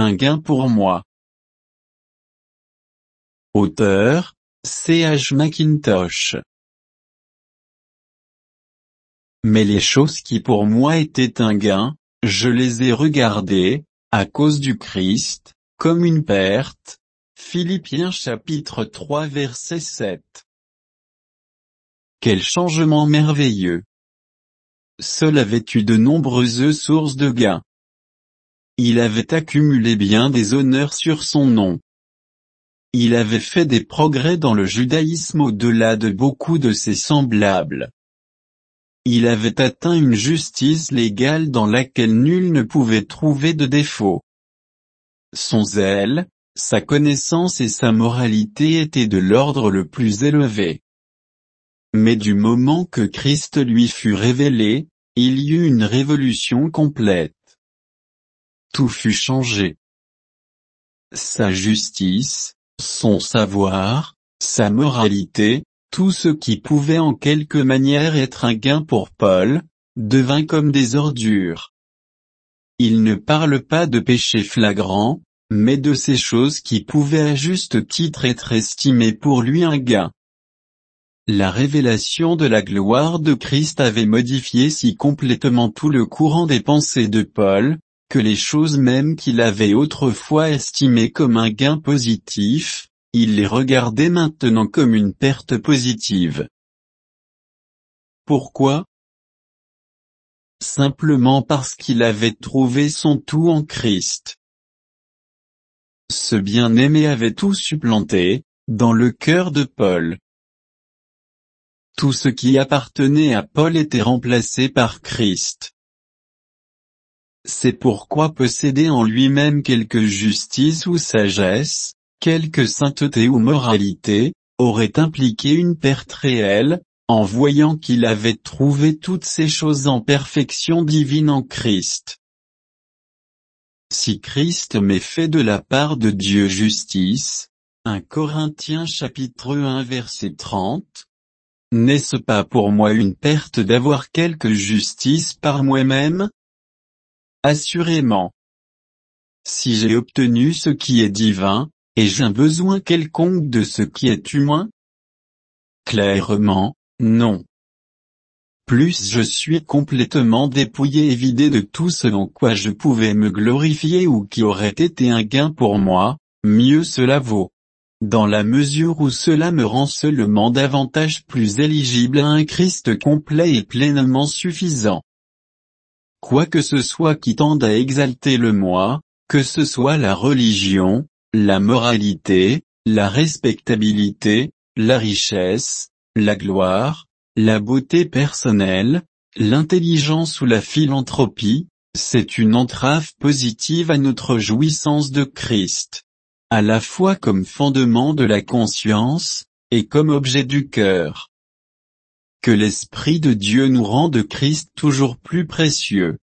un gain pour moi. Auteur, C.H. Mackintosh. Mais les choses qui pour moi étaient un gain, je les ai regardées, à cause du Christ, comme une perte. Philippiens chapitre 3 verset 7. Quel changement merveilleux! Saul avait eu de nombreuses sources de gains. Il avait accumulé bien des honneurs sur son nom. Il avait fait des progrès dans le judaïsme au-delà de beaucoup de ses semblables. Il avait atteint une justice légale dans laquelle nul ne pouvait trouver de défaut. Son zèle, sa connaissance et sa moralité étaient de l'ordre le plus élevé. Mais du moment que Christ lui fut révélé, il y eut une révolution complète. Tout fut changé. Sa justice, son savoir, sa moralité, tout ce qui pouvait en quelque manière être un gain pour Paul, devint comme des ordures. Il ne parle pas de péché flagrant, mais de ces choses qui pouvaient à juste titre être estimées pour lui un gain. La révélation de la gloire de Christ avait modifié si complètement tout le courant des pensées de Paul, que les choses mêmes qu'il avait autrefois estimées comme un gain positif, il les regardait maintenant comme une perte positive. Pourquoi? Simplement parce qu'il avait trouvé son tout en Christ. Ce bien-aimé avait tout supplanté, dans le cœur de Paul. Tout ce qui appartenait à Paul était remplacé par Christ. C'est pourquoi posséder en lui-même quelque justice ou sagesse, quelque sainteté ou moralité, aurait impliqué une perte réelle, en voyant qu'il avait trouvé toutes ces choses en perfection divine en Christ. Si Christ m'est fait de la part de Dieu justice, 1 Corinthiens chapitre 1 verset 30, n'est-ce pas pour moi une perte d'avoir quelque justice par moi-même? Assurément. Si j'ai obtenu ce qui est divin, ai-je un besoin quelconque de ce qui est humain? Clairement, non. Plus je suis complètement dépouillé et vidé de tout ce dans quoi je pouvais me glorifier ou qui aurait été un gain pour moi, mieux cela vaut. Dans la mesure où cela me rend seulement davantage plus éligible à un Christ complet et pleinement suffisant. Quoi que ce soit qui tende à exalter le moi, que ce soit la religion, la moralité, la respectabilité, la richesse, la gloire, la beauté personnelle, l'intelligence ou la philanthropie, c'est une entrave positive à notre jouissance de Christ. À la fois comme fondement de la conscience, et comme objet du cœur. Que l'Esprit de Dieu nous rende Christ toujours plus précieux.